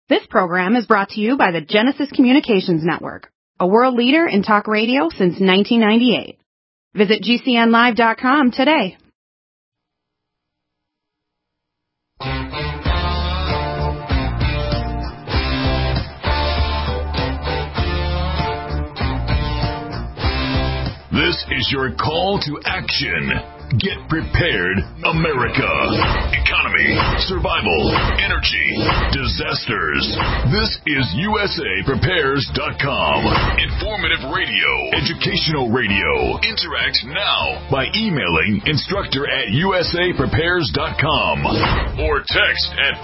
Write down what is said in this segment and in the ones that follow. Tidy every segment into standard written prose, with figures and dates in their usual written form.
This program is brought to you by the Genesis Communications Network, a world leader in talk radio since 1998. Visit GCNlive.com today. This is your call to action. Get prepared, America. Economy, survival, energy, disasters. This is USAPrepares.com. Informative radio, educational radio. Interact now by emailing instructor@USAPrepares.com or text at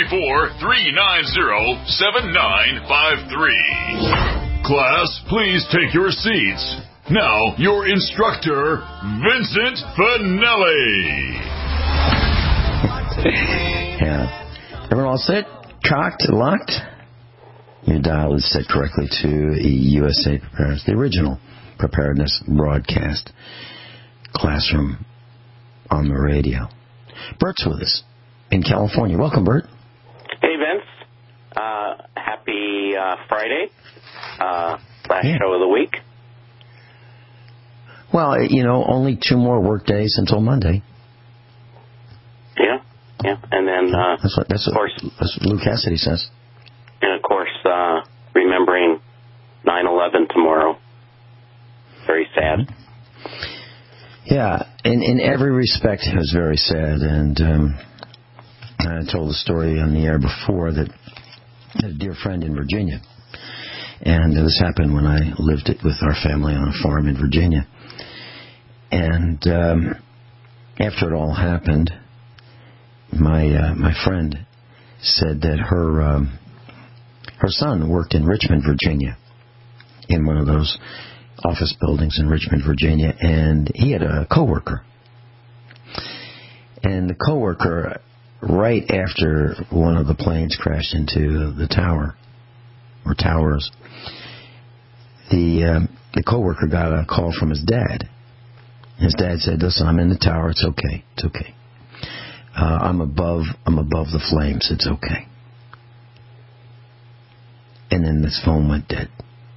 434-390-7953. Class, please take your seats. Now, your instructor, Vincent Finelli. Yeah. Everyone all set? Cocked? Locked? Your dial is set correctly to USA Prepares, the original preparedness broadcast classroom on the radio. Bert's with us in California. Welcome, Bert. Hey, Vince. Happy Friday. Last show of the week. Well, only 2 more work days until Monday. Yeah. And then, that's what Lou Cassidy says. And, of course, remembering 9/11 tomorrow. Very sad. Yeah, in every respect, it was very sad. And I told the story on the air before that I had a dear friend in Virginia. And this happened when I lived with our family on a farm in Virginia. And after it all happened, my friend said that her son worked in Richmond, Virginia, in one of those office buildings in Richmond, Virginia, and he had a coworker. And the coworker, right after one of the planes crashed into the tower or towers, the coworker got a call from his dad. His dad said, "Listen, I'm in the tower. It's okay. It's okay. I'm above the flames. It's okay." And then this phone went dead.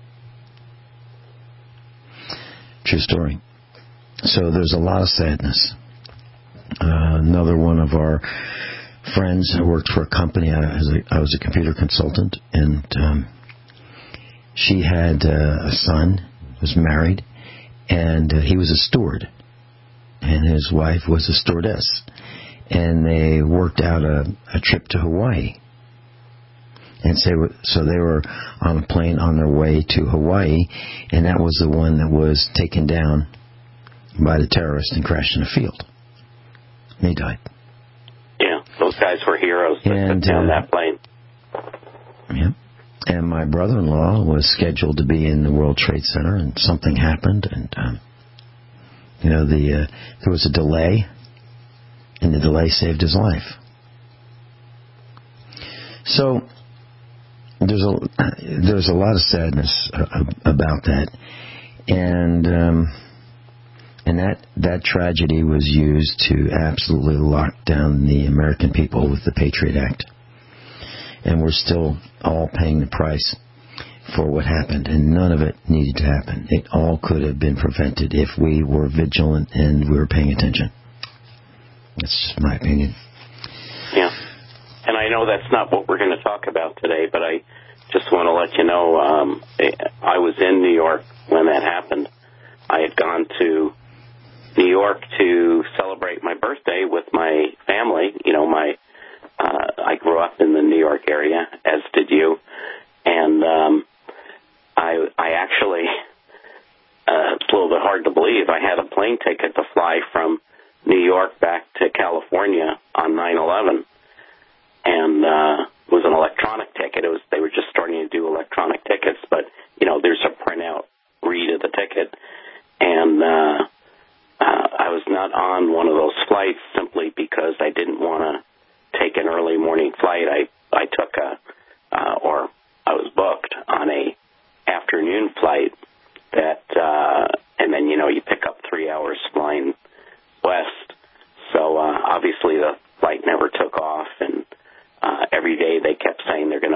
True story. So there's a lot of sadness. Another one of our friends who worked for a company. I was a computer consultant, and she had a son, was married, and he was a steward, and his wife was a stewardess, and they worked out a trip to Hawaii. And so they were on a plane on their way to Hawaii, and that was the one that was taken down by the terrorists and crashed in a field. And they died. Yeah, those guys were heroes that took down that plane. Yeah. And my brother-in-law was scheduled to be in the World Trade Center, and something happened, and there was a delay, and the delay saved his life. So there's a lot of sadness about that, and that tragedy was used to absolutely lock down the American people with the Patriot Act. And we're still all paying the price for what happened, and none of it needed to happen. It all could have been prevented if we were vigilant and we were paying attention. That's just my opinion. Yeah. And I know that's not what we're going to talk about today, but I just want to let you know I was in New York when that happened. I had gone to New York to celebrate my birthday with my family. I grew up in the New York area, as did you, and I actually, it's a little bit hard to believe, I had a plane ticket to fly from New York back to California on 9/11, and it was an electronic ticket. They were just starting to do electronic tickets, but, there's a printout read of the ticket, and I was not on one of those flights simply because I didn't want to take an early morning flight. I took I was booked on a afternoon flight that, and then, you pick up 3 hours flying west. So, obviously the flight never took off, and every day they kept saying they're going to open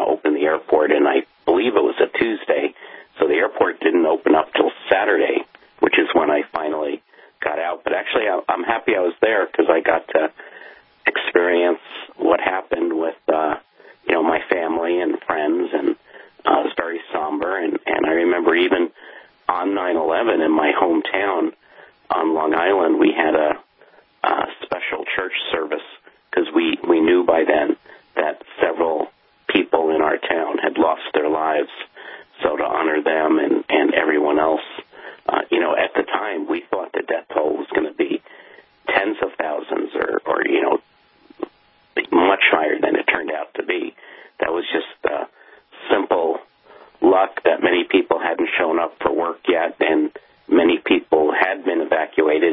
airport, and I believe it was a Tuesday, so the airport didn't open up till Saturday, which is when I finally got out. But actually, I'm happy I was there because I got to experience what happened with, my family and friends, and it was very somber. And I remember even on 9/11 in my hometown on Long Island, we had a special church service because we knew by then that several people in our town had lost their lives. So to honor them and everyone else, at the time we thought the death toll was going to be tens of thousands or much higher than it turned out to be. That was just simple luck that many people hadn't shown up for work yet, and many people had been evacuated,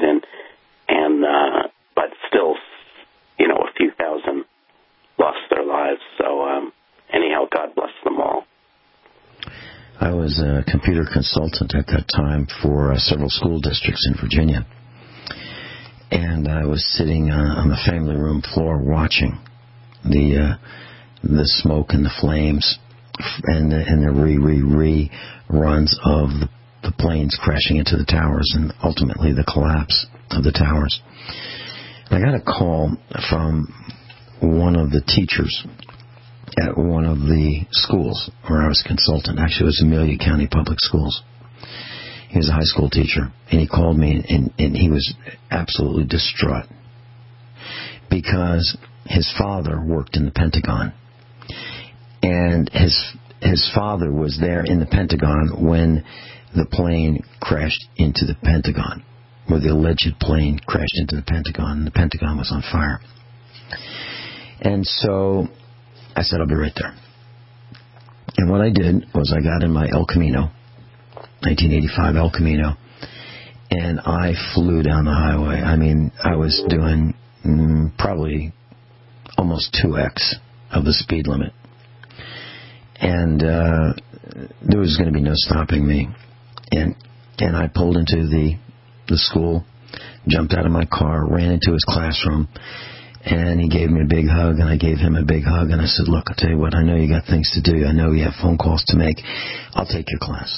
but still, a few thousand lost their lives. So anyhow, God bless them all. I was a computer consultant at that time for several school districts in Virginia, and I was sitting on the family room floor watching the smoke and the flames and the reruns of the planes crashing into the towers and ultimately the collapse of the towers. I got a call from one of the teachers at one of the schools where I was a consultant. Actually, it was Amelia County Public Schools. He was a high school teacher, and he called me, and he was absolutely distraught because his father worked in the Pentagon, and his father was there in the Pentagon when the plane crashed into the Pentagon, where the alleged plane crashed into the Pentagon, and the Pentagon was on fire. And so I said, I'll be right there. And what I did was I got in my El Camino, 1985 El Camino, and I flew down the highway. I mean, I was doing probably almost 2x of the speed limit. And there was going to be no stopping me. And I pulled into the school, jumped out of my car, ran into his classroom, and he gave me a big hug, and I gave him a big hug, and I said, look, I'll tell you what, I know you got things to do. I know you have phone calls to make. I'll take your class.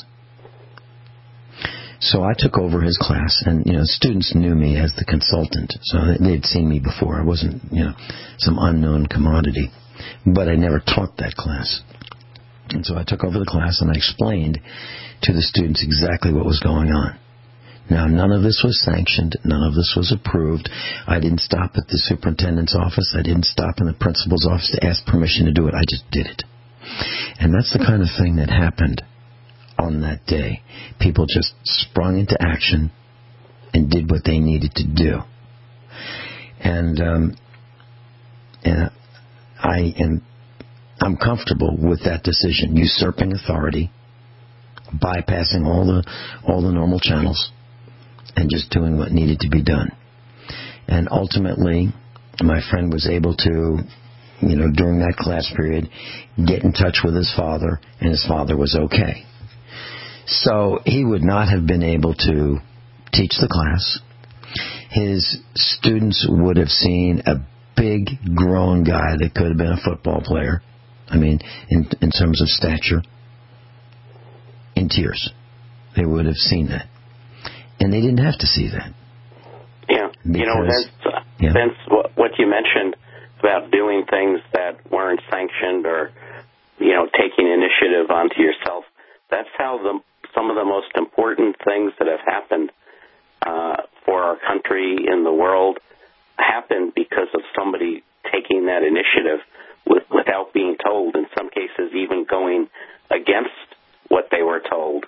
So I took over his class, and, students knew me as the consultant, so they'd seen me before. I wasn't, some unknown commodity, but I never taught that class. And so I took over the class, and I explained to the students exactly what was going on. Now, none of this was sanctioned. None of this was approved. I didn't stop at the superintendent's office. I didn't stop in the principal's office to ask permission to do it. I just did it. And that's the kind of thing that happened on that day. People just sprung into action and did what they needed to do. And I'm comfortable with that decision, usurping authority, bypassing all the normal channels, and just doing what needed to be done. And ultimately, my friend was able to, during that class period, get in touch with his father, and his father was okay. So he would not have been able to teach the class. His students would have seen a big, grown guy that could have been a football player. I mean, in terms of stature, in tears. They would have seen that. And they didn't have to see that. Yeah. Because, Vince, what you mentioned about doing things that weren't sanctioned or, taking initiative onto yourself, that's how some of the most important things that have happened for our country in the world happened because of somebody taking that initiative without being told, in some cases even going against what they were told.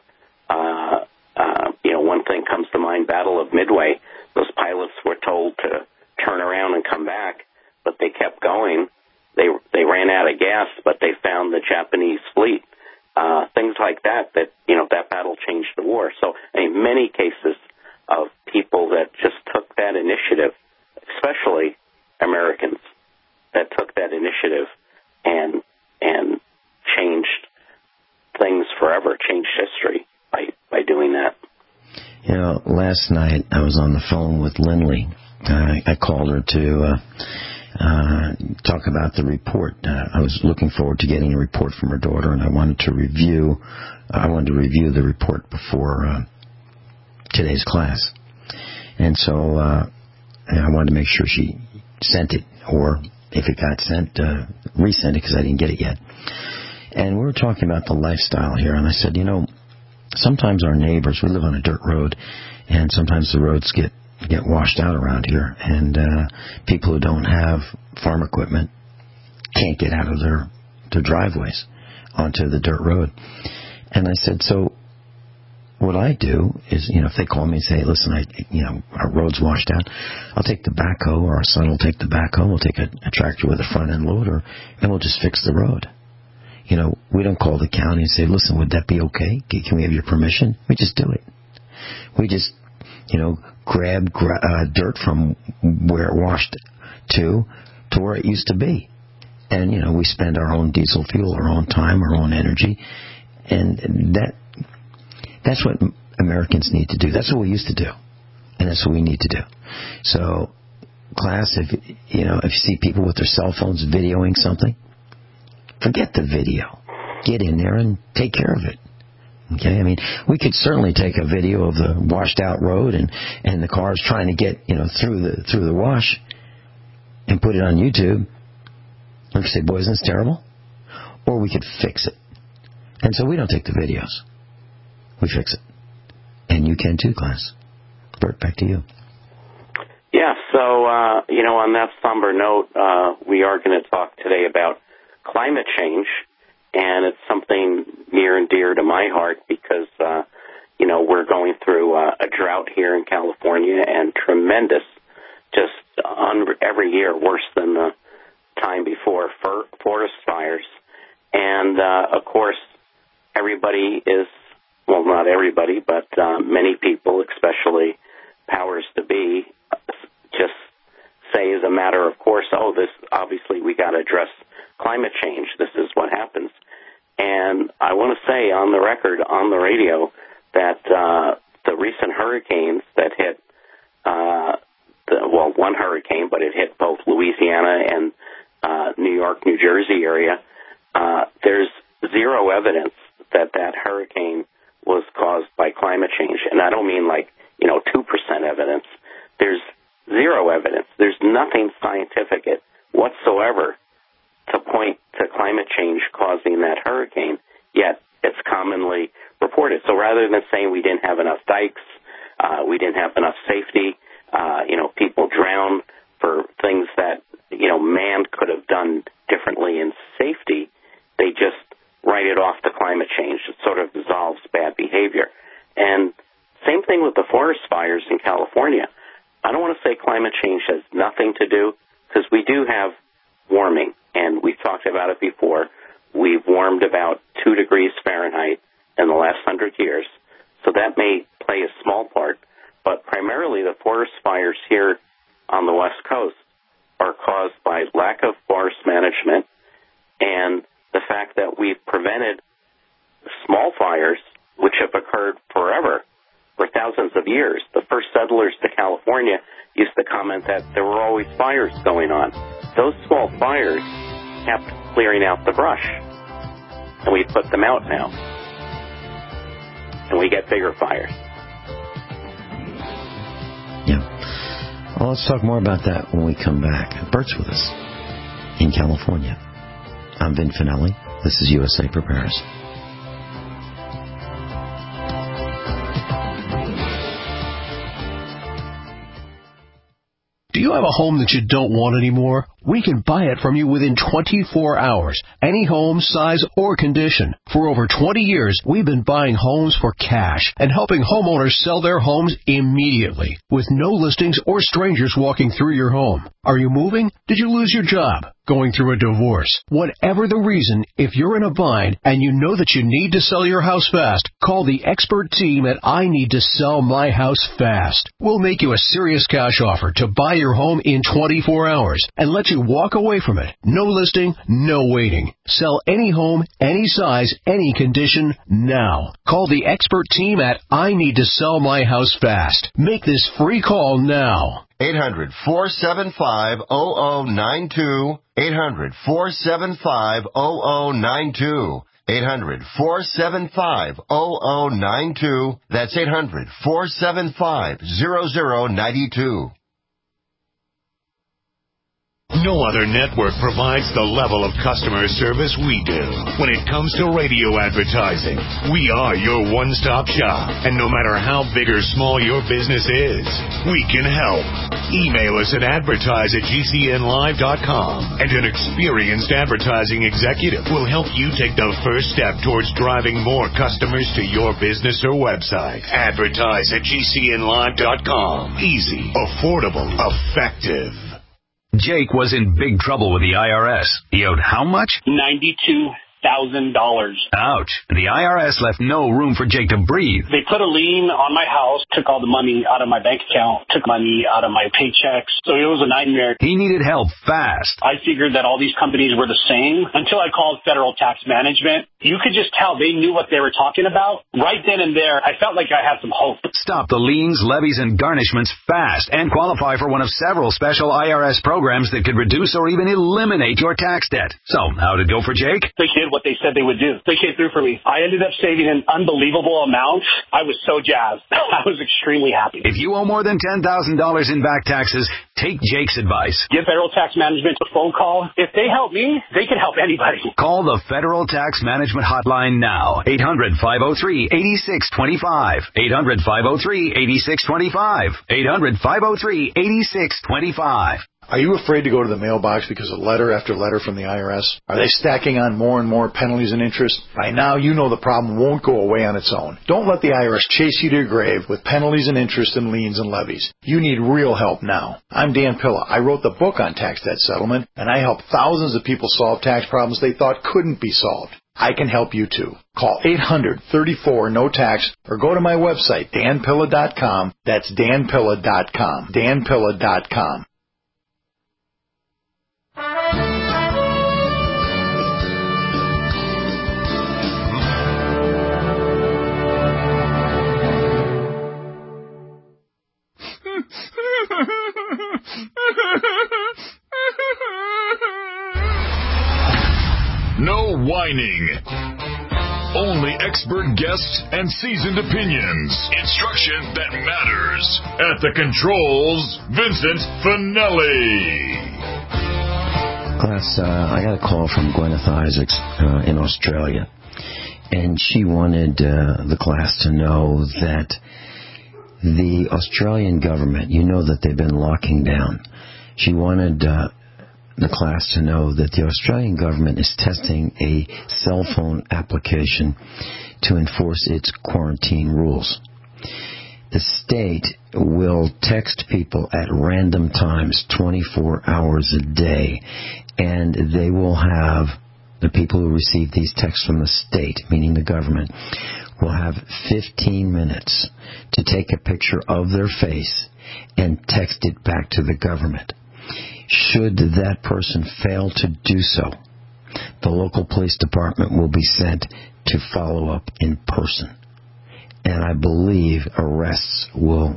One thing comes to mind, Battle of Midway. Those pilots were told to turn around and come back, but they kept going. They ran out of gas, but they found the Japanese fleet. Things like that battle changed the war. So in many cases of people that just took that initiative, especially Americans, that took that initiative and changed things forever, changed history by doing that. Last night I was on the phone with Lindley. I called her to talk about the report. I was looking forward to getting a report from her daughter, and I wanted to review the report before today's class. And so I wanted to make sure she sent it, or if it got sent, resend it, because I didn't get it yet. And we were talking about the lifestyle here, and I said, sometimes our neighbors, we live on a dirt road, and sometimes the roads get washed out around here, and people who don't have farm equipment can't get out of their driveways onto the dirt road. And I said, so what I do is, if they call me and say, listen, our road's washed out, I'll take the backhoe, or our son will take the backhoe, we'll take a tractor with a front end loader, and we'll just fix the road. We don't call the county and say, listen, would that be okay? Can we have your permission? We just do it. We just, grab dirt from where it washed to where it used to be. And, we spend our own diesel fuel, our own time, our own energy. And that's what Americans need to do. That's what we used to do. And that's what we need to do. So, class, if you see people with their cell phones videoing something, forget the video. Get in there and take care of it. Okay, we could certainly take a video of the washed out road and the cars trying to get through the wash and put it on YouTube. We could say, boy, isn't this terrible? Or we could fix it. And so we don't take the videos. We fix it. And you can too, class. Bert, back to you. Yeah, so, on that somber note, we are going to talk today about climate change, and it's something near and dear to my heart because, we're going through a drought here in California, and tremendous, just every year worse than the time before, forest fires. And, of course, everybody is, well, not everybody, but many people, especially powers to be, just say as a matter of course, this obviously we got to address climate change. This is what happens. And I want to say on the record, on the radio, that the recent hurricanes that hit, one hurricane, but it hit both Louisiana and New York, New Jersey area, there's zero evidence that hurricane was caused by climate change. And I don't mean 2% evidence. There's zero evidence. There's nothing scientific whatsoever to point to climate change causing that hurricane, yet it's commonly reported. So rather than saying we didn't have enough dikes, we didn't have enough safety, people drown for things that, man could have done differently in safety, they just write it off to climate change. It sort of dissolves bad behavior. And same thing with the forest fires in California. I don't want to say climate change has nothing to do, because we do have warming, and we've talked about it before. We've warmed about 2 degrees Fahrenheit in the last 100 years, so that may play a small part, but primarily the forest fires here on the West Coast are caused by lack of forest management and the fact that we've prevented small fires, which have occurred forever, for thousands of years. The first settlers to California used to comment that there were always fires going on. Those small fires kept clearing out the brush, and we put them out now, and we get bigger fires. Yeah. Well, let's talk more about that when we come back. Bert's with us in California. I'm Vin Finelli. This is USA Prepares. Do you have a home that you don't want anymore? We can buy it from you within 24 hours. Any home, size, or condition. For over 20 years, we've been buying homes for cash and helping homeowners sell their homes immediately, with no listings or strangers walking through your home. Are you moving? Did you lose your job? Going through a divorce? Whatever the reason, if you're in a bind and you know that you need to sell your house fast, call the expert team at I Need to Sell My House Fast. We'll make you a serious cash offer to buy your home in 24 hours and let you you walk away from it. No listing, no waiting. Sell any home, any size, any condition, now. Call the expert team at I Need to Sell My House Fast. Make this free call now. 800-475-0092. 800-475-0092. 800-475-0092. That's 800-475-0092. No other network provides the level of customer service we do. When it comes to radio advertising, we are your one-stop shop. And no matter how big or small your business is, we can help. Email us at advertise@gcnlive.com, and an experienced advertising executive will help you take the first step towards driving more customers to your business or website. Advertise@gcnlive.com. Easy, affordable, effective. Jake was in big trouble with the IRS. He owed how much? $92,000. Ouch. The IRS left no room for Jake to breathe. They put a lien on my house, took all the money out of my bank account, took money out of my paychecks. So it was a nightmare. He needed help fast. I figured that all these companies were the same until I called Federal Tax Management. You could just tell they knew what they were talking about. Right then and there, I felt like I had some hope. Stop the liens, levies, and garnishments fast and qualify for one of several special IRS programs that could reduce or even eliminate your tax debt. So, how'd it go for Jake? They did what they said they would do. They came through for me. I ended up saving an unbelievable amount. I was so jazzed. I was extremely happy. If you owe more than $10,000 in back taxes, take Jake's advice. Give Federal Tax Management a phone call. If they help me, they can help anybody. Call the Federal Tax Management Hotline now. 800-503-8625. 800-503-8625. 800-503-8625. Are you afraid to go to the mailbox because of letter after letter from the IRS? Are they stacking on more and more penalties and interest? By now, you know the problem won't go away on its own. Don't let the IRS chase you to your grave with penalties and interest and liens and levies. You need real help now. I'm Dan Pilla. I wrote the book on tax debt settlement, and I help thousands of people solve tax problems they thought couldn't be solved. I can help you too. Call 800-34-NO-TAX or go to my website, danpilla.com. That's danpilla.com. danpilla.com. No whining. Only expert guests and seasoned opinions. Instruction that matters. At the controls, Vincent Finelli. Class, I got a call from Gwyneth Isaacs in Australia, and she wanted the class to know that the Australian government, you know that they've been locking down. She wanted the class to know that the Australian government is testing a cell phone application to enforce its quarantine rules. The state will text people at random times 24 hours a day, and they will have, the people who receive these texts from the state, meaning the government, will have 15 minutes to take a picture of their face and text it back to the government. Should that person fail to do so, the local police department will be sent to follow up in person. And I believe arrests will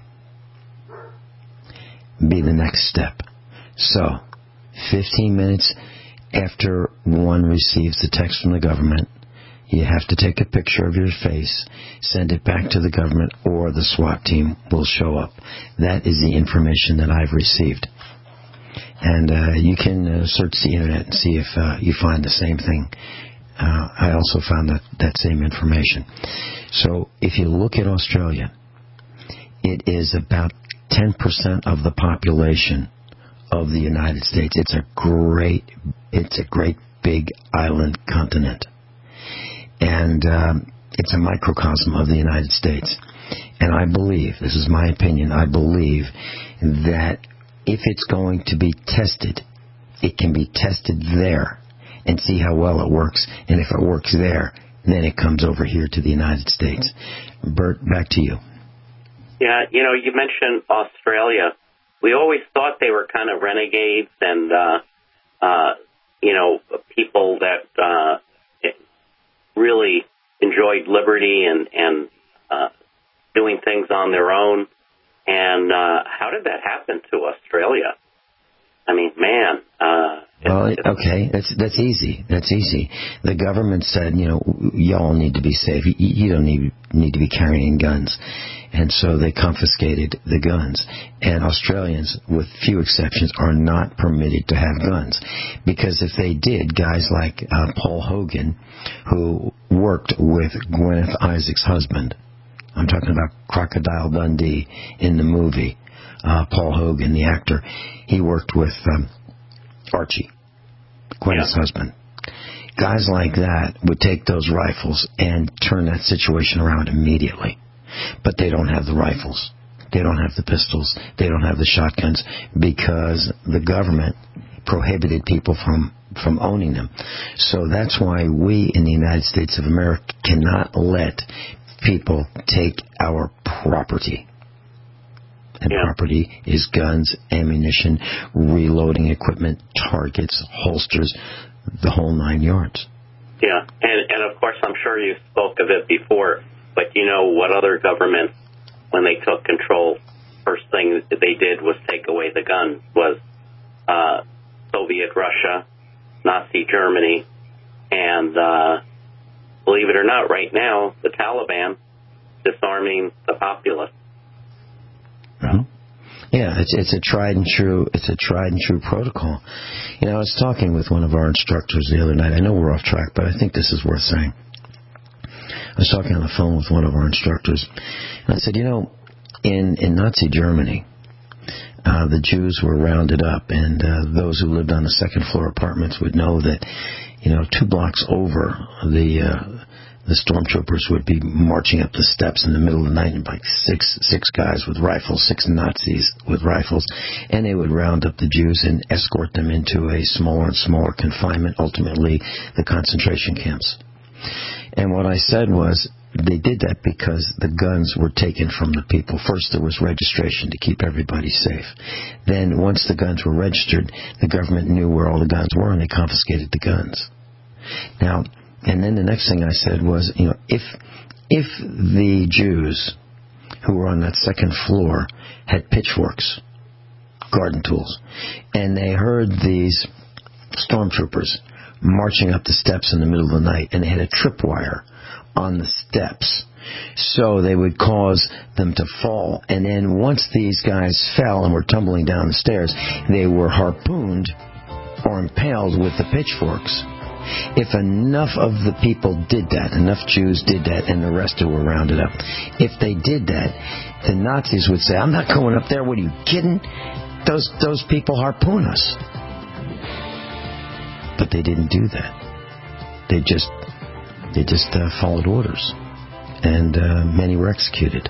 be the next step. So, 15 minutes after one receives the text from the government, you have to take a picture of your face, send it back to the government, or the SWAT team will show up. That is the information that I've received. And you can search the internet and see if you find the same thing. I also found that same information. So if you look at Australia, it is about 10% of the population of the United States. It's a great big island continent. And it's a microcosm of the United States. And I believe, this is my opinion, I believe that if it's going to be tested, it can be tested there and see how well it works. And if it works there, then it comes over here to the United States. Bert, back to you. Yeah, you mentioned Australia. we always thought they were kind of renegades and, people that really enjoyed liberty and doing things on their own. And how did that happen to Australia? I mean, man. Okay, that's easy. That's easy. The government said, y'all need to be safe. You don't need to be carrying guns. And so they confiscated the guns. And Australians, with few exceptions, are not permitted to have guns. Because if they did, guys like Paul Hogan, who worked with Gwyneth Isaac's husband, I'm talking about Crocodile Dundee in the movie, Paul Hogan, the actor, he worked with Archie, Gwyneth's husband. Guys like that would take those rifles and turn that situation around immediately. But they don't have the rifles. They don't have the pistols. They don't have the shotguns because the government prohibited people from owning them. So that's why we in the United States of America cannot let people take our property. And property is guns, ammunition, reloading equipment, targets, holsters, the whole 9 yards. Yeah, and of course I'm sure you spoke of it before, but what other government, when they took control, first thing that they did was take away the guns, was Soviet Russia, Nazi Germany, and believe it or not, right now, the Taliban disarming the populace. Mm-hmm. Yeah, it's a tried and true protocol. I was talking with one of our instructors the other night. I know we're off track, but I think this is worth saying. I was talking on the phone with one of our instructors, and I said, in Nazi Germany, the Jews were rounded up, and those who lived on the second floor apartments would know that, 2 blocks over, the stormtroopers would be marching up the steps in the middle of the night, and like six guys with rifles, 6 Nazis with rifles, and they would round up the Jews and escort them into a smaller and smaller confinement, ultimately the concentration camps. And what I said was, they did that because the guns were taken from the people. First, there was registration to keep everybody safe. Then, once the guns were registered, the government knew where all the guns were, and they confiscated the guns. Now, and then the next thing I said was, if the Jews who were on that second floor had pitchforks, garden tools, and they heard these stormtroopers marching up the steps in the middle of the night, and they had a tripwire on the steps, so they would cause them to fall. And then once these guys fell and were tumbling down the stairs, they were harpooned or impaled with the pitchforks. If enough of the people did that, enough Jews did that, and the rest who were rounded up, if they did that, the Nazis would say, I'm not going up there, what are you kidding? Those people harpoon us. But they didn't do that. They just followed orders, and many were executed.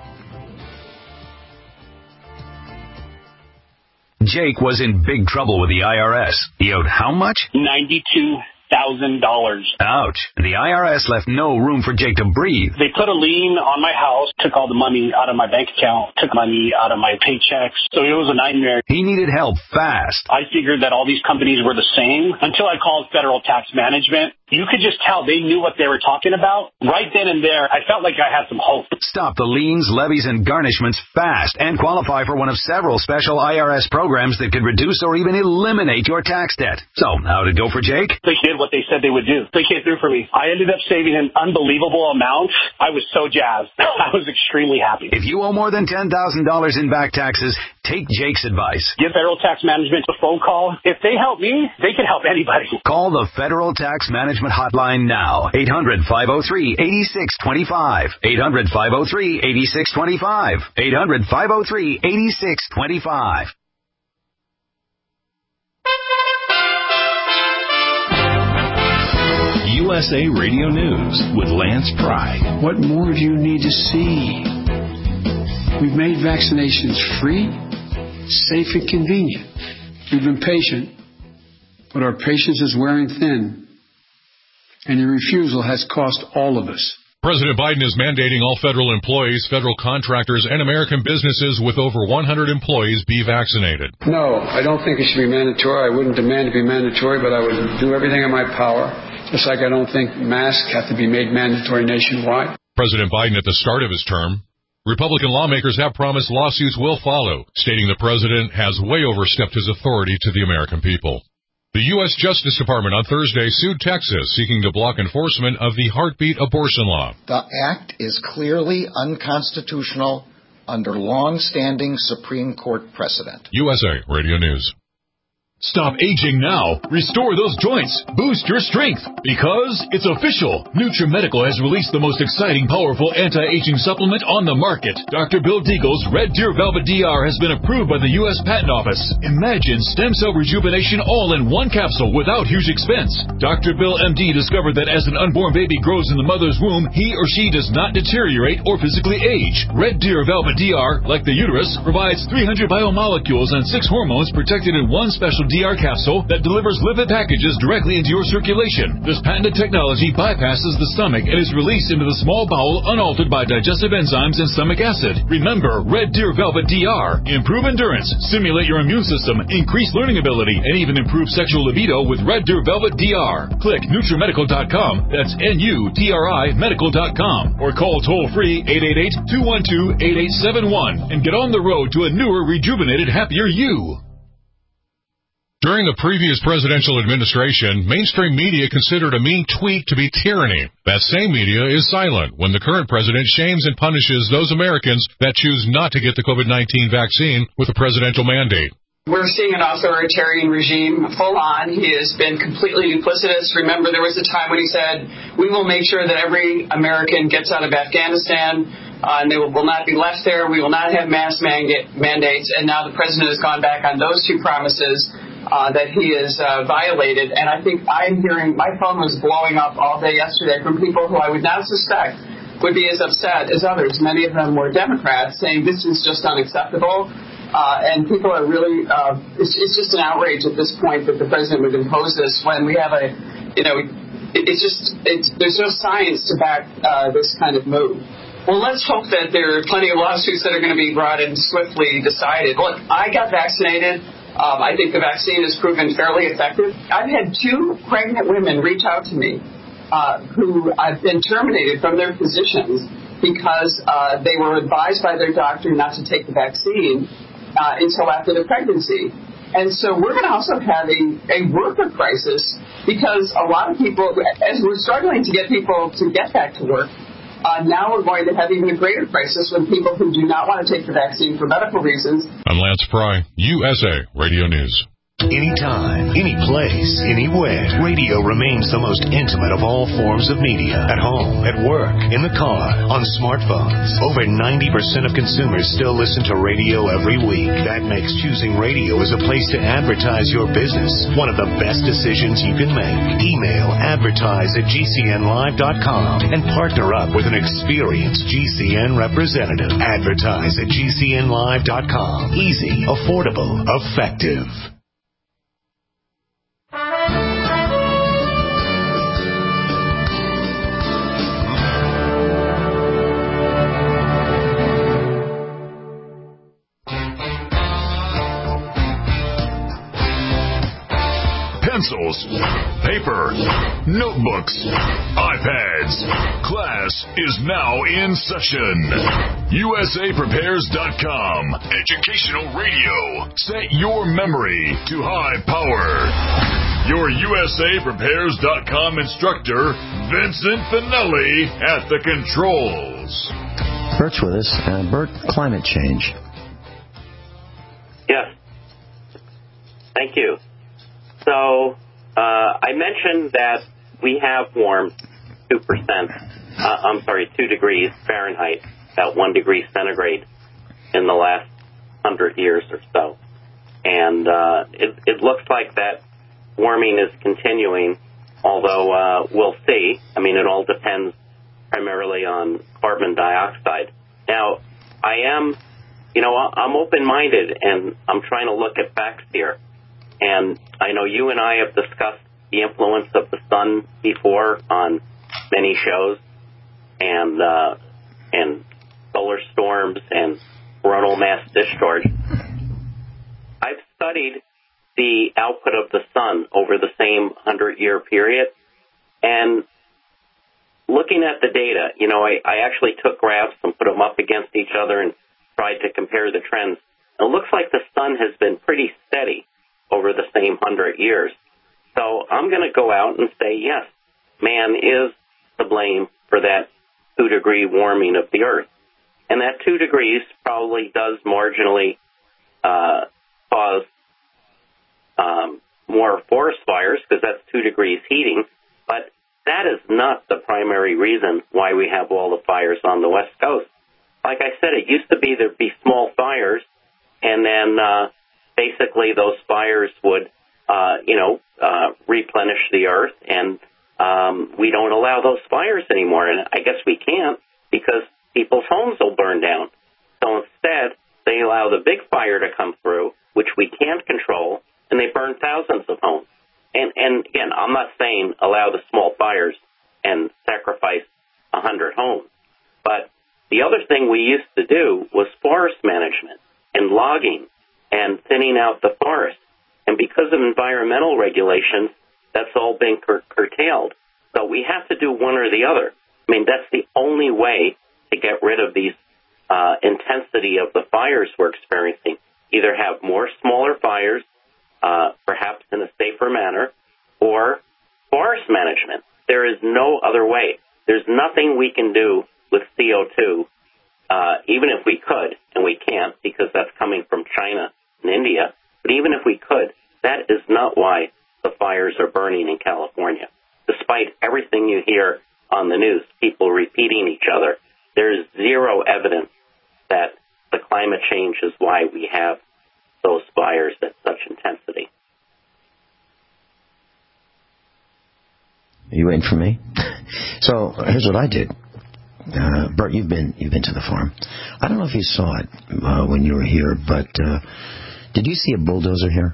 Jake was in big trouble with the IRS. He owed how much? $92,000. Ouch. The IRS left no room for Jake to breathe. They put a lien on my house, took all the money out of my bank account, took money out of my paychecks. So it was a nightmare. He needed help fast. I figured that all these companies were the same until I called Federal Tax Management. You could just tell they knew what they were talking about. Right then and there, I felt like I had some hope. Stop the liens, levies, and garnishments fast and qualify for one of several special IRS programs that could reduce or even eliminate your tax debt. So, how'd it go for Jake? They did what they said they would do. They came through for me. I ended up saving an unbelievable amount. I was so jazzed. I was extremely happy. If you owe more than $10,000 in back taxes, take Jake's advice. Give Federal Tax Management a phone call. If they help me, they can help anybody. Call the Federal Tax Management Hotline now. 800-503-8625. 800-503-8625. 800-503-8625. USA Radio News with Lance Pry. What more do you need to see? We've made vaccinations free, safe, and convenient. We've been patient, but our patience is wearing thin, and your refusal has cost all of us President Biden is mandating all federal employees, federal contractors, and American businesses with over 100 employees be vaccinated. No, I don't think it should be mandatory. I wouldn't demand to be mandatory, but I would do everything in my power, just like I don't think masks have to be made mandatory nationwide. President Biden at the start of his term. Republican lawmakers have promised lawsuits will follow, stating the president has way overstepped his authority to the American people. The U.S. Justice Department on Thursday sued Texas, seeking to block enforcement of the heartbeat abortion law. The act is clearly unconstitutional under long-standing Supreme Court precedent. USA Radio News. Stop aging now. Restore those joints. Boost your strength. Because it's official. NutriMedical has released the most exciting, powerful anti-aging supplement on the market. Dr. Bill Deagle's Red Deer Velvet DR has been approved by the U.S. Patent Office. Imagine stem cell rejuvenation all in one capsule without huge expense. Dr. Bill MD discovered that as an unborn baby grows in the mother's womb, he or she does not deteriorate or physically age. Red Deer Velvet DR, like the uterus, provides 300 biomolecules and 6 hormones protected in one special DR capsule that delivers lipid packages directly into your circulation. This patented technology bypasses the stomach and is released into the small bowel unaltered by digestive enzymes and stomach acid. Remember, Red Deer Velvet DR. Improve endurance, stimulate your immune system, increase learning ability, and even improve sexual libido with Red Deer Velvet DR. Click NutriMedical.com, that's NUTRI Medical.com, or call toll-free 888-212-8871 and get on the road to a newer, rejuvenated, happier you. During the previous presidential administration, mainstream media considered a mean tweet to be tyranny. That same media is silent when the current president shames and punishes those Americans that choose not to get the COVID-19 vaccine with a presidential mandate. We're seeing an authoritarian regime full on. He has been completely duplicitous. Remember, there was a time when he said, we will make sure that every American gets out of Afghanistan, and they will not be left there. We will not have mass mandates. And now the president has gone back on those two promises that he has violated. And I think I'm hearing, my phone was blowing up all day yesterday from people who I would not suspect would be as upset as others. Many of them were Democrats saying this is just unacceptable. And people are really, it's just an outrage at this point that the president would impose this when we have there's no science to back this kind of move. Well, let's hope that there are plenty of lawsuits that are going to be brought and swiftly decided. Look, I got vaccinated. I think the vaccine has proven fairly effective. I've had 2 pregnant women reach out to me who have been terminated from their positions because they were advised by their doctor not to take the vaccine until after the pregnancy. And so we're going to also have a worker crisis because a lot of people, as we're struggling to get people to get back to work, now we're going to have even a greater crisis when people who do not want to take the vaccine for medical reasons. I'm Lance Pry, USA Radio News. Anytime, any place, anywhere, radio remains the most intimate of all forms of media. At home, at work, in the car, on smartphones. Over 90% of consumers still listen to radio every week. That makes choosing radio as a place to advertise your business one of the best decisions you can make. Email advertise@gcnlive.com and partner up with an experienced GCN representative. Advertise@gcnlive.com. Easy, affordable, effective. Pencils, paper, notebooks, iPads. Class is now in session. USAPrepares.com. Educational radio. Set your memory to high power. Your USAPrepares.com instructor, Vincent Finelli, at the controls. Bert's with us. Bert, climate change. Yes. Thank you. So, I mentioned that we have warmed 2 degrees Fahrenheit, about 1 degree centigrade in the last 100 years or so. And it looks like that warming is continuing, although we'll see. I mean, it all depends primarily on carbon dioxide. Now, I'm open-minded, and I'm trying to look at facts here. And I know you and I have discussed the influence of the sun before on many shows. and solar storms and coronal mass discharge. I've studied the output of the sun over the same 100-year period, and looking at the data, I actually took graphs and put them up against each other and tried to compare the trends. And it looks like the sun has been pretty steady over the same 100 years. So I'm going to go out and say, yes, man is to blame for that 2-degree warming of the Earth. And that 2 degrees probably does marginally cause more forest fires, because that's 2 degrees heating. But that is not the primary reason why we have all the fires on the West Coast. Like I said, it used to be there'd be small fires, and then basically those fires would, replenish the Earth, and we don't allow those fires anymore. And I guess we can't, because people's homes will burn down. So instead, they allow the big fire to come through, which we can't control, and they burn thousands of homes. And again, I'm not saying allow the small fires and sacrifice 100 homes. But the other thing we used to do was forest management and logging and thinning out the forest. And because of environmental regulations, that's all been curtailed. So we have to do one or the other. I mean, that's the only way to get rid of these intensity of the fires we're experiencing. Either have more smaller fires, perhaps in a safer manner, or forest management. There is no other way. There's nothing we can do with CO2, even if we could, and we can't because that's coming from China and India. But even if we could, that is not why the fires are burning in California. Despite everything you hear on the news, people repeating each other, there is zero evidence that the climate change is why we have those fires at such intensity. Are you waiting for me? So here's what I did. Bert, you've been to the farm. I don't know if you saw it when you were here, but did you see a bulldozer here?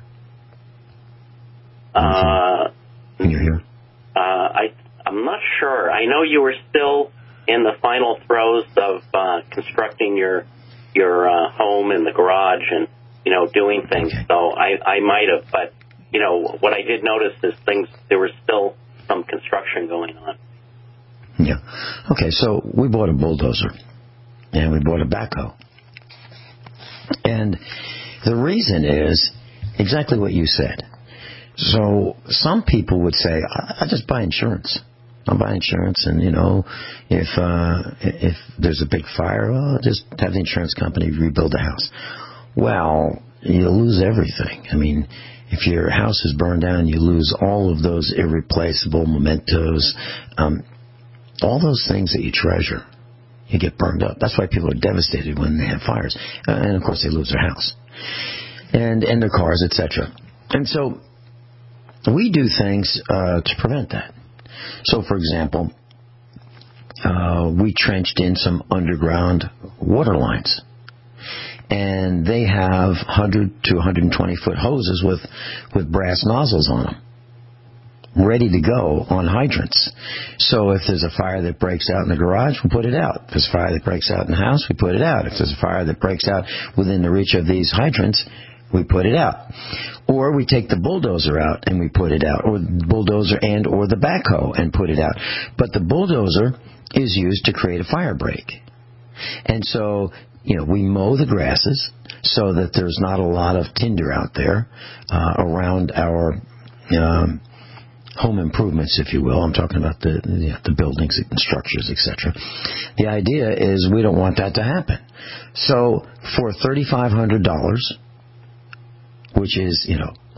When you're here? I'm not sure. I know you were still in the final throes of constructing your home in the garage and doing things. Okay. So I might have, but what I did notice is there was still some construction going on. Yeah. Okay, so we bought a bulldozer and we bought a backhoe. And the reason is exactly what you said. So some people would say, I just buy insurance. I'll buy insurance, and if there's a big fire, well, I'll just have the insurance company rebuild the house. Well, you'll lose everything. I mean, if your house is burned down, you lose all of those irreplaceable mementos, all those things that you treasure. You get burned up. That's why people are devastated when they have fires, and of course they lose their house and their cars, etc. And so we do things to prevent that. So, for example, we trenched in some underground water lines. And they have 100 to 120-foot hoses with brass nozzles on them, ready to go on hydrants. So if there's a fire that breaks out in the garage, we put it out. If there's a fire that breaks out in the house, we put it out. If there's a fire that breaks out within the reach of these hydrants, we put it out. Or we take the bulldozer out and we put it out, or the bulldozer and or the backhoe and put it out. But the bulldozer is used to create a fire break. And so, we mow the grasses so that there's not a lot of tinder out there around our home improvements, if you will. I'm talking about the buildings and structures, etc. The idea is we don't want that to happen. So for $3,500, which is,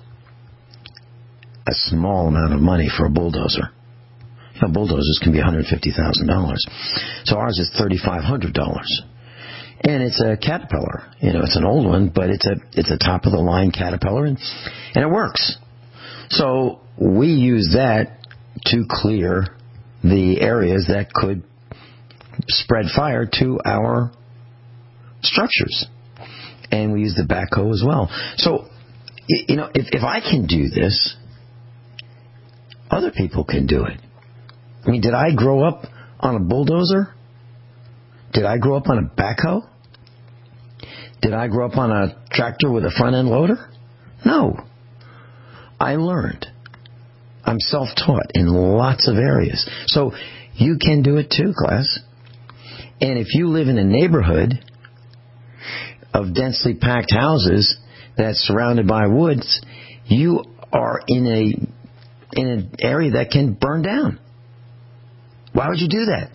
a small amount of money for a bulldozer. Bulldozers can be $150,000. So ours is $3,500. And it's a Caterpillar. It's an old one, but it's a top-of-the-line Caterpillar, and it works. So we use that to clear the areas that could spread fire to our structures. And we use the backhoe as well. So, if I can do this, other people can do it. I mean, did I grow up on a bulldozer? Did I grow up on a backhoe? Did I grow up on a tractor with a front-end loader? No. I learned. I'm self-taught in lots of areas. So you can do it too, class. And if you live in a neighborhood of densely packed houses that's surrounded by woods, you are in an area that can burn down. Why would you do that?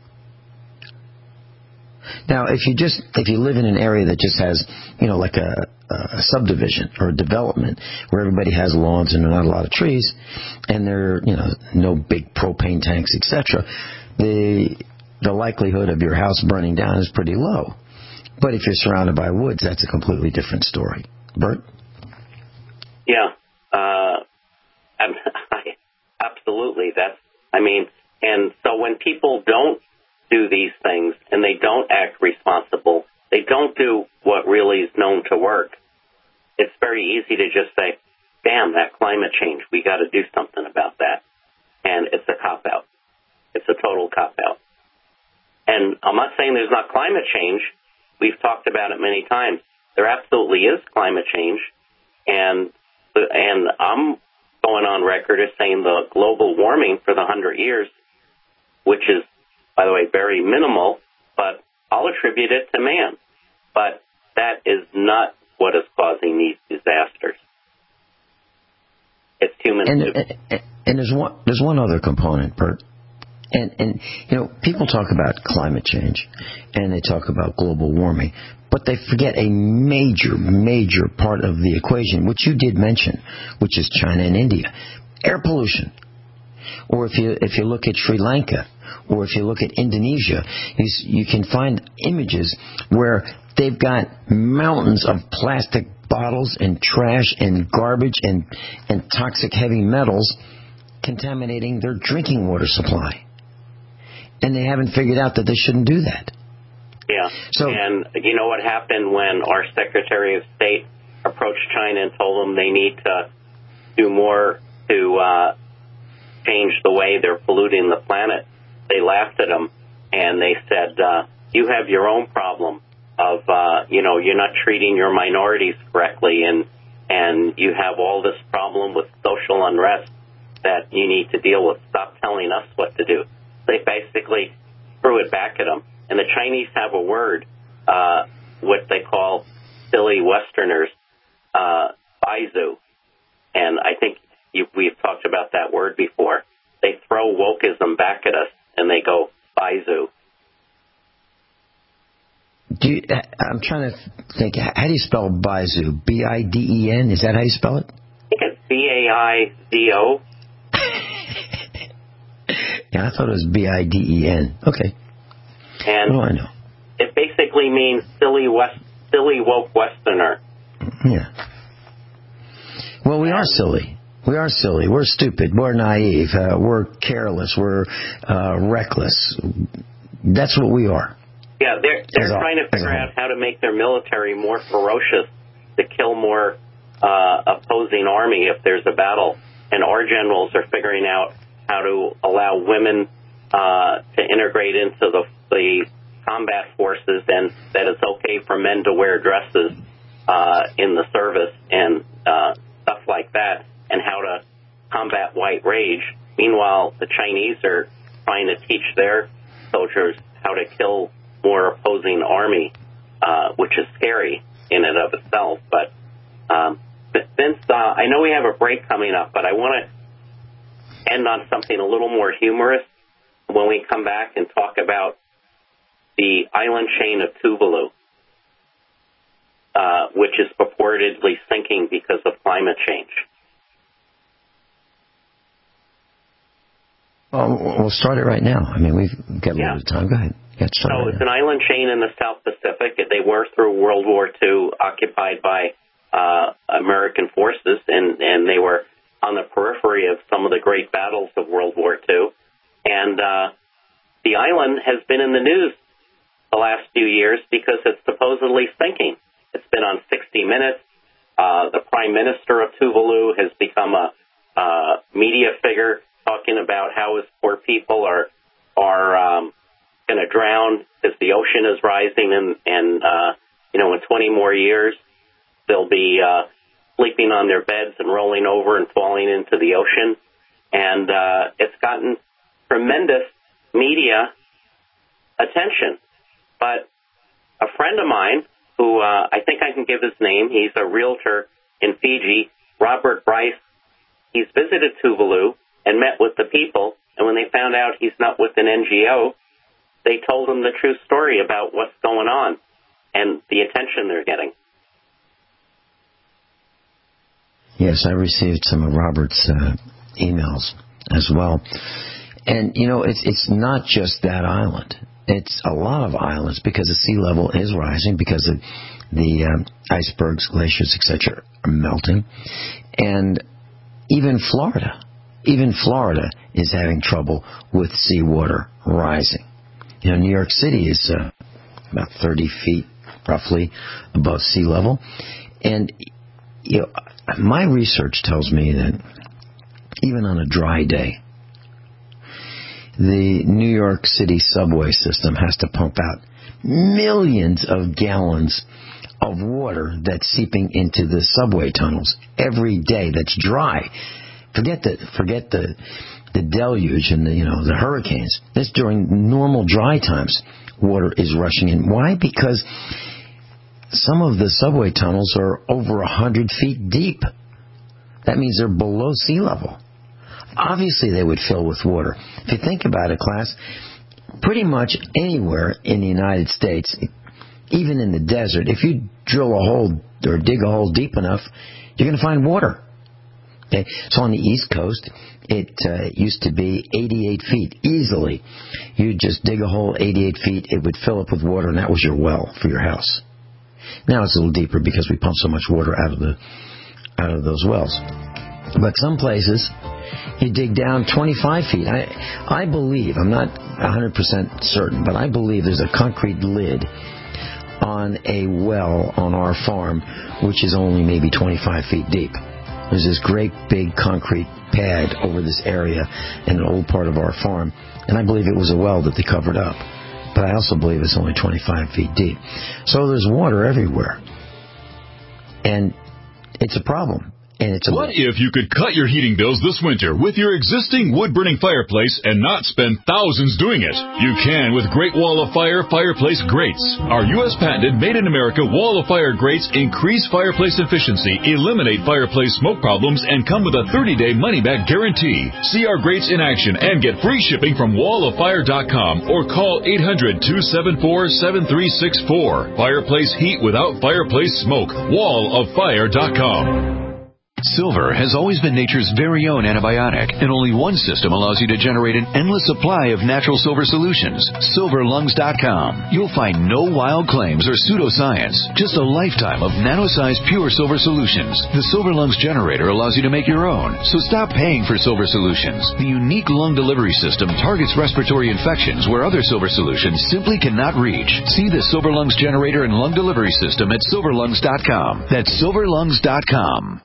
Now, if you live in an area that just has, like a subdivision or a development where everybody has lawns and not a lot of trees, and there are, no big propane tanks, etc., the likelihood of your house burning down is pretty low. But if you're surrounded by woods, that's a completely different story. Bert? Yeah, absolutely. And so when people don't do these things and they don't act responsible, they don't do what really is known to work, it's very easy to just say, damn, that climate change, we got to do something about that. And it's a cop-out. It's a total cop-out. And I'm not saying there's not climate change. We've talked about it many times. There absolutely is climate change. And I'm going on record as saying the global warming for the 100 years, which is, by the way, very minimal, but I'll attribute it to man. But that is not what is causing these disasters. It's human. And there's one other component, Bert. And people talk about climate change and they talk about global warming, but they forget a major part of the equation, which you did mention, which is China and India. Air pollution. Or if you look at Sri Lanka, or if you look at Indonesia, you can find images where they've got mountains of plastic bottles and trash and garbage and toxic heavy metals contaminating their drinking water supply. And they haven't figured out that they shouldn't do that. Yeah. And you know what happened when our Secretary of State approached China and told them they need to do more to change the way they're polluting the planet? They laughed at him and they said, you have your own problem of, you're not treating your minorities correctly and you have all this problem with social unrest that you need to deal with. Stop telling us what to do. They basically threw it back at them. And the Chinese have a word, what they call silly Westerners, baizu. And I think we've talked about that word before. They throw wokeism back at us, and they go baizu. I'm trying to think. How do you spell baizu? B-I-D-E-N? Is that how you spell it? I think it's B-A-I-Z-O. Yeah, I thought it was B-I-D-E-N. Okay. And what do I know? It basically means silly woke Westerner. Yeah. Well, we are silly. We are silly. We're stupid. We're naive. We're careless. We're reckless. That's what we are. Yeah, they're trying to figure out how to make their military more ferocious to kill more opposing army if there's a battle. And our generals are figuring out how to allow women to integrate into the combat forces, and that it's okay for men to wear dresses in the service and stuff like that, and how to combat white rage. Meanwhile, the Chinese are trying to teach their soldiers how to kill more opposing army, which is scary in and of itself. But Vince, I know we have a break coming up, but I want to end on something a little more humorous when we come back and talk about the island chain of Tuvalu, which is purportedly sinking because of climate change. Well, we'll start it right now. I mean, we've got a little bit of time. Go ahead. So it's an island chain in the South Pacific. They were, through World War II, occupied by American forces, and they were on the periphery of some of the great battles of World War II. And the island has been in the news the last few years because it's supposedly sinking. It's been on 60 Minutes. The Prime Minister of Tuvalu has become a media figure talking about how his poor people are to drown because the ocean is rising, and in 20 more years, they'll be sleeping on their beds and rolling over and falling into the ocean. And it's gotten tremendous media attention. But a friend of mine, who I think I can give his name, he's a realtor in Fiji, Robert Bryce, he's visited Tuvalu and met with the people, and when they found out he's not with an NGO, they told him the true story about what's going on and the attention they're getting. Yes, I received some of Robert's emails as well. And, it's not just that island. It's a lot of islands because the sea level is rising, because of the icebergs, glaciers, etc. are melting. And even Florida is having trouble with seawater rising. New York City is about 30 feet roughly above sea level. And, my research tells me that even on a dry day, the New York City subway system has to pump out millions of gallons of water that's seeping into the subway tunnels every day. That's dry. Forget the deluge and the hurricanes. That's during normal dry times. Water is rushing in. Why? Because some of the subway tunnels are over 100 feet deep. That means they're below sea level. Obviously, they would fill with water. If you think about it, class, pretty much anywhere in the United States, even in the desert, if you drill a hole or dig a hole deep enough, you're going to find water. Okay? So on the East Coast, it used to be 88 feet easily. You'd just dig a hole 88 feet, it would fill up with water, and that was your well for your house. Now it's a little deeper because we pump so much water out of those wells. But some places, you dig down 25 feet. I believe, I'm not 100% certain, but I believe there's a concrete lid on a well on our farm, which is only maybe 25 feet deep. There's this great big concrete pad over this area in an old part of our farm, and I believe it was a well that they covered up. But I also believe it's only 25 feet deep. So there's water everywhere. And it's a problem. What if you could cut your heating bills this winter with your existing wood-burning fireplace and not spend thousands doing it? You can with Great Wall of Fire fireplace grates. Our U.S. patented made-in-America Wall of Fire grates increase fireplace efficiency, eliminate fireplace smoke problems, and come with a 30-day money-back guarantee. See our grates in action and get free shipping from walloffire.com or call 800-274-7364. Fireplace heat without fireplace smoke. walloffire.com. Silver has always been nature's very own antibiotic, and only one system allows you to generate an endless supply of natural silver solutions. SilverLungs.com. You'll find no wild claims or pseudoscience, just a lifetime of nano-sized pure silver solutions. The Silver Lungs generator allows you to make your own, so stop paying for silver solutions. The unique lung delivery system targets respiratory infections where other silver solutions simply cannot reach. See the Silver Lungs generator and lung delivery system at SilverLungs.com. That's SilverLungs.com.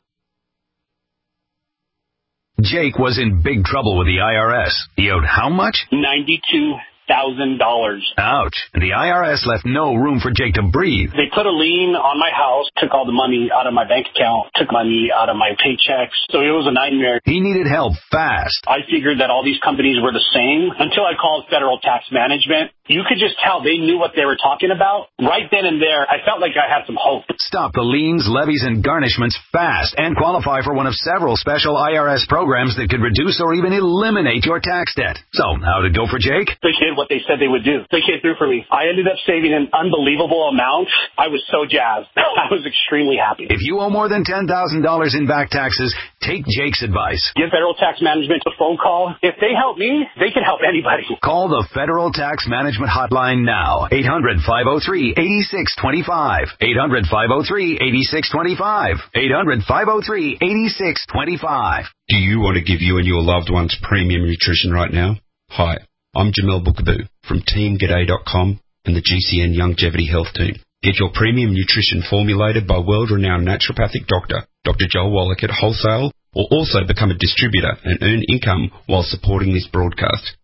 Jake was in big trouble with the IRS. He owed how much? $92,000. Ouch. And the IRS left no room for Jake to breathe. They put a lien on my house, took all the money out of my bank account, took money out of my paychecks. So it was a nightmare. He needed help fast. I figured that all these companies were the same until I called Federal Tax Management. You could just tell they knew what they were talking about. Right then and there, I felt like I had some hope. Stop the liens, levies, and garnishments fast and qualify for one of several special IRS programs that could reduce or even eliminate your tax debt. So, how'd it go for Jake? They did what they said they would do. They came through for me. I ended up saving an unbelievable amount. I was so jazzed. I was extremely happy. If you owe more than $10,000 in back taxes, take Jake's advice. Give Federal Tax Management a phone call. If they help me, they can help anybody. Call the Federal Tax Management hotline now. 800-503-8625. 800-503-8625. 800-503-8625. Do you want to give you and your loved ones premium nutrition right now? Hi, I'm Jamel Bookaboo from TeamGaday.com and the GCN Longevity Health Team. Get your premium nutrition formulated by world-renowned naturopathic doctor, Dr. Joel Wallach at Wholesale, or also become a distributor and earn income while supporting this broadcast.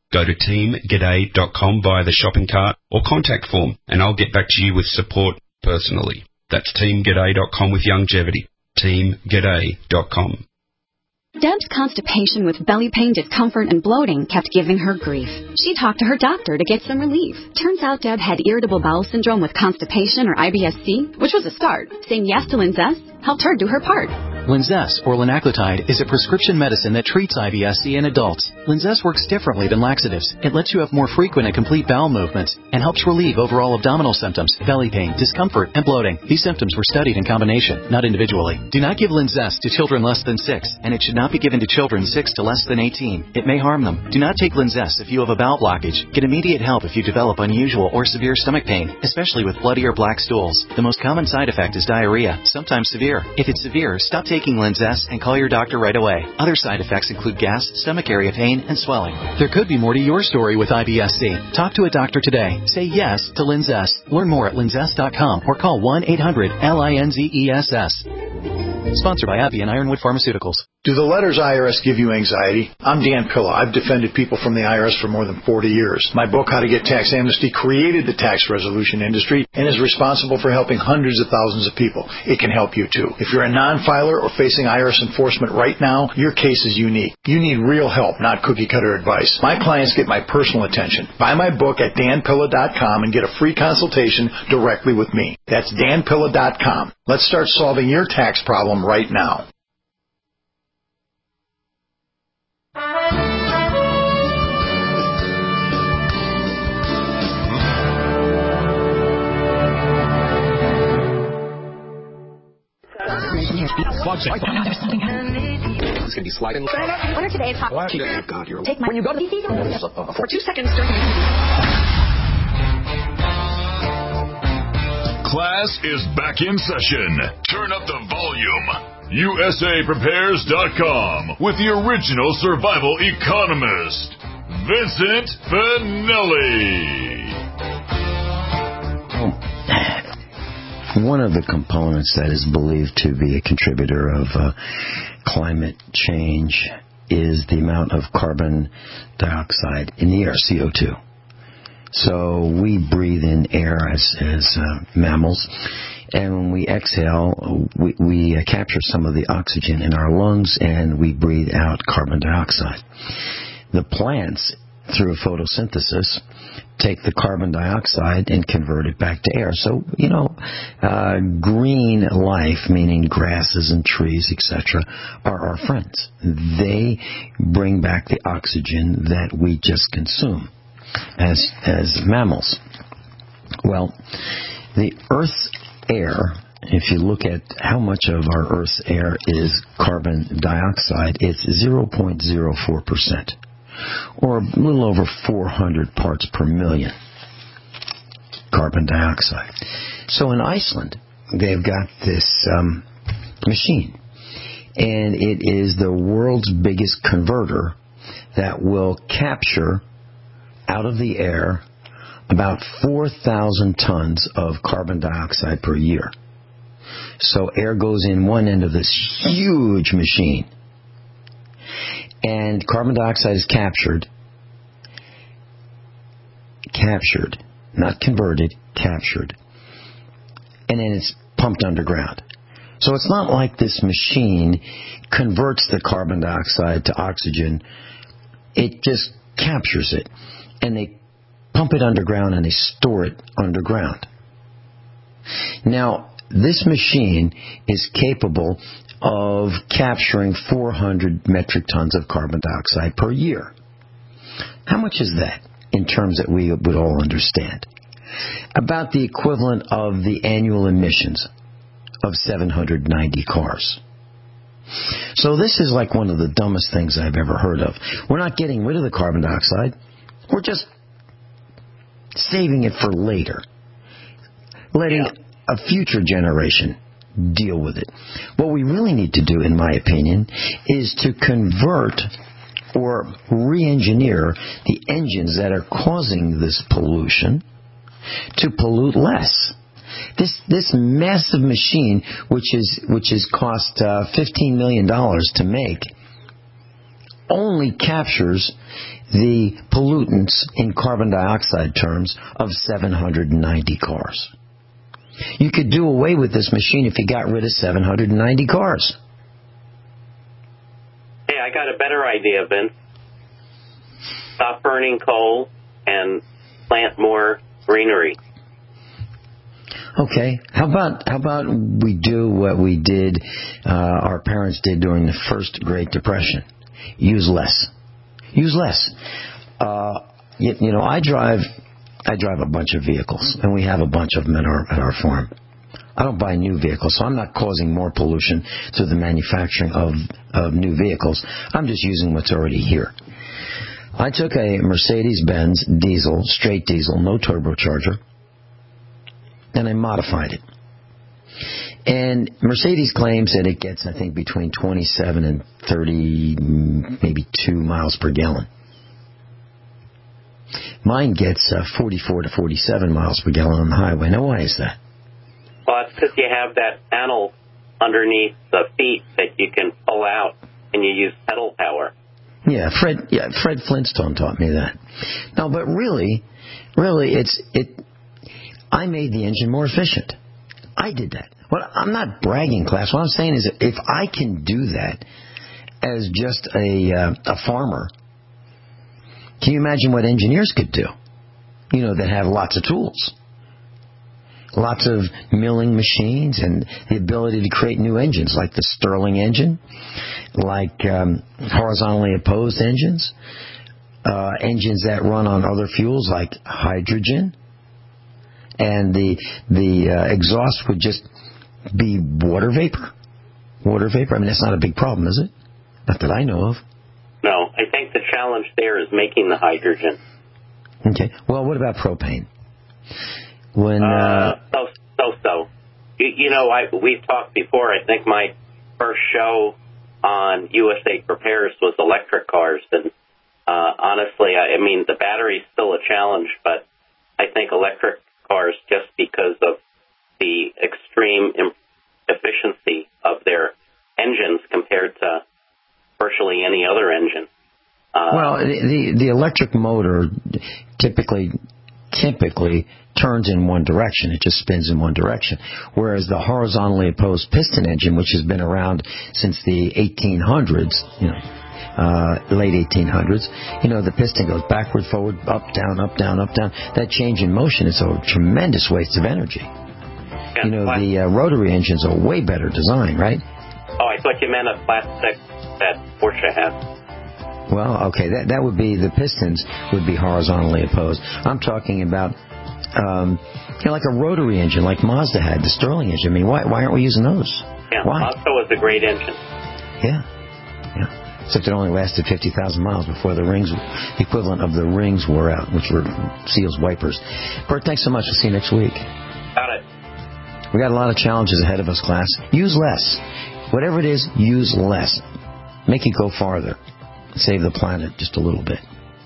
Go to teamg'day.com via the shopping cart or contact form, and I'll get back to you with support personally. That's teamg'day.com with Youngevity. teamg'day.com. Deb's constipation with belly pain, discomfort, and bloating kept giving her grief. She talked to her doctor to get some relief. Turns out Deb had irritable bowel syndrome with constipation, or IBS-C, which was a start. Saying yes to Linzess helped her do her part. Linzess, or linaclotide, is a prescription medicine that treats IBS-C in adults. Linzess works differently than laxatives. It lets you have more frequent and complete bowel movements and helps relieve overall abdominal symptoms, belly pain, discomfort, and bloating. These symptoms were studied in combination, not individually. Do not give Linzess to children less than 6, and it should not be given to children 6 to less than 18. It may harm them. Do not take Linzess if you have a bowel blockage. Get immediate help if you develop unusual or severe stomach pain, especially with bloody or black stools. The most common side effect is diarrhea, sometimes severe. If it's severe, stop taking Linzess and call your doctor right away. Other side effects include gas, stomach area pain, and swelling. There could be more to your story with IBS-C. Talk to a doctor today. Say yes to Linzess. Learn more at linzess.com or call 1-800-LINZESS. Sponsored by AbbVie and Ironwood Pharmaceuticals. Do the letters IRS give you anxiety? I'm Dan Pilla. I've defended people from the IRS for more than 40 years. My book, How to Get Tax Amnesty, created the tax resolution industry and is responsible for helping hundreds of thousands of people. It can help you too. If you're a non-filer or facing IRS enforcement right now, your case is unique. You need real help, not cookie-cutter advice. My clients get my personal attention. Buy my book at danpilla.com and get a free consultation directly with me. That's danpilla.com. Let's start solving your tax problem right now. It's going to be sliding. Winner today's hot. Oh, God, you're... Take my... When you go to the for 2 seconds during... Class is back in session. Turn up the volume. USAPrepares.com with the original survival economist, Vincent Finelli. One of the components that is believed to be a contributor of climate change is the amount of carbon dioxide in the air, CO2. So we breathe in air as mammals, and when we exhale, we capture some of the oxygen in our lungs, and we breathe out carbon dioxide. The plants, through photosynthesis, take the carbon dioxide and convert it back to air. So, green life, meaning grasses and trees, etc., are our friends. They bring back the oxygen that we just consume as mammals. Well, the Earth's air, if you look at how much of our Earth's air is carbon dioxide, it's 0.04%. or a little over 400 parts per million carbon dioxide. So in Iceland, they've got this machine, and it is the world's biggest converter that will capture out of the air about 4,000 tons of carbon dioxide per year. So air goes in one end of this huge machine, and carbon dioxide is captured, not converted, captured, and then it's pumped underground. So it's not like this machine converts the carbon dioxide to oxygen. It just captures it, and they pump it underground and they store it underground. Now, this machine is capable of capturing 400 metric tons of carbon dioxide per year. How much is that in terms that we would all understand? About the equivalent of the annual emissions of 790 cars. So this is like one of the dumbest things I've ever heard of. We're not getting rid of the carbon dioxide. We're just saving it for later, letting a future generation deal with it. What we really need to do, in my opinion, is to convert or re-engineer the engines that are causing this pollution to pollute less. This massive machine, which is cost $15 million to make, only captures the pollutants in carbon dioxide terms of 790 cars. You could do away with this machine if you got rid of 790 cars. Hey, I got a better idea, Vince. Stop burning coal and plant more greenery. Okay, how about we do what we did, our parents did during the first Great Depression? Use less. Use less. You know, I drive a bunch of vehicles, and we have a bunch of them at our farm. I don't buy new vehicles, so I'm not causing more pollution through the manufacturing of new vehicles. I'm just using what's already here. I took a Mercedes-Benz diesel, straight diesel, no turbocharger, and I modified it. And Mercedes claims that it gets, I think, between 27 and 30, maybe 2 miles per gallon. Mine gets 44 to 47 miles per gallon on the highway. Now, why is that? Well, it's because you have that panel underneath the feet that you can pull out, and you use pedal power. Yeah, Fred Flintstone taught me that. No, but really, I made the engine more efficient. I did that. Well, I'm not bragging, class. What I'm saying is that if I can do that as just a farmer, can you imagine what engineers could do? You know, that have lots of tools. Lots of milling machines and the ability to create new engines like the Stirling engine, like horizontally opposed engines, engines that run on other fuels like hydrogen, and the exhaust would just be water vapor. Water vapor, I mean, that's not a big problem, is it? Not that I know of. No, I think the challenge there is making the hydrogen. Okay. Well, what about propane? When so. You know, we've talked before. I think my first show on USA Prepares was electric cars, and honestly, I mean, the battery's still a challenge, but I think electric cars, just because of the extreme efficiency of their engines compared to virtually any other engine. Well, the electric motor typically turns in one direction. It just spins in one direction. Whereas the horizontally opposed piston engine, which has been around since the 1800s, late 1800s, the piston goes backward, forward, up, down, up, down, up, down. That change in motion is a tremendous waste of energy. Yeah, the rotary engines are way better designed, right? Oh, I thought you meant a flat stick that Porsche has. Well, okay, that would be, the pistons would be horizontally opposed. I'm talking about, like a rotary engine, like Mazda had, the Stirling engine. I mean, why aren't we using those? Yeah, why? Mazda was a great engine. Yeah. Except it only lasted 50,000 miles before the equivalent of the rings wore out, which were seals wipers. Bert, thanks so much. We'll see you next week. Got it. We got a lot of challenges ahead of us, class. Use less. Whatever it is, use less. Make it go farther. Save the planet just a little bit.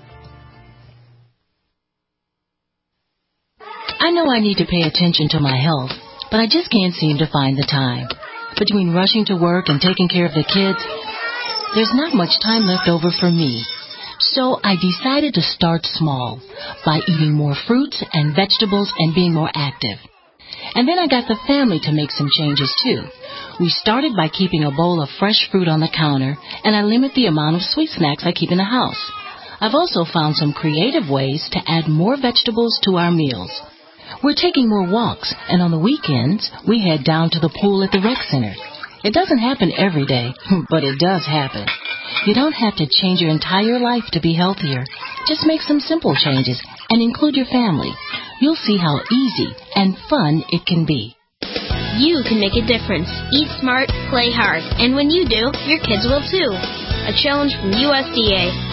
I know I need to pay attention to my health, but I just can't seem to find the time. Between rushing to work and taking care of the kids, there's not much time left over for me. So I decided to start small by eating more fruits and vegetables and being more active. And then I got the family to make some changes too. We started by keeping a bowl of fresh fruit on the counter, and I limit the amount of sweet snacks I keep in the house. I've also found some creative ways to add more vegetables to our meals. We're taking more walks, and on the weekends, we head down to the pool at the rec center. It doesn't happen every day, but it does happen. You don't have to change your entire life to be healthier. Just make some simple changes and include your family. You'll see how easy and fun it can be. You can make a difference. Eat smart, play hard. And when you do, your kids will too. A challenge from USDA.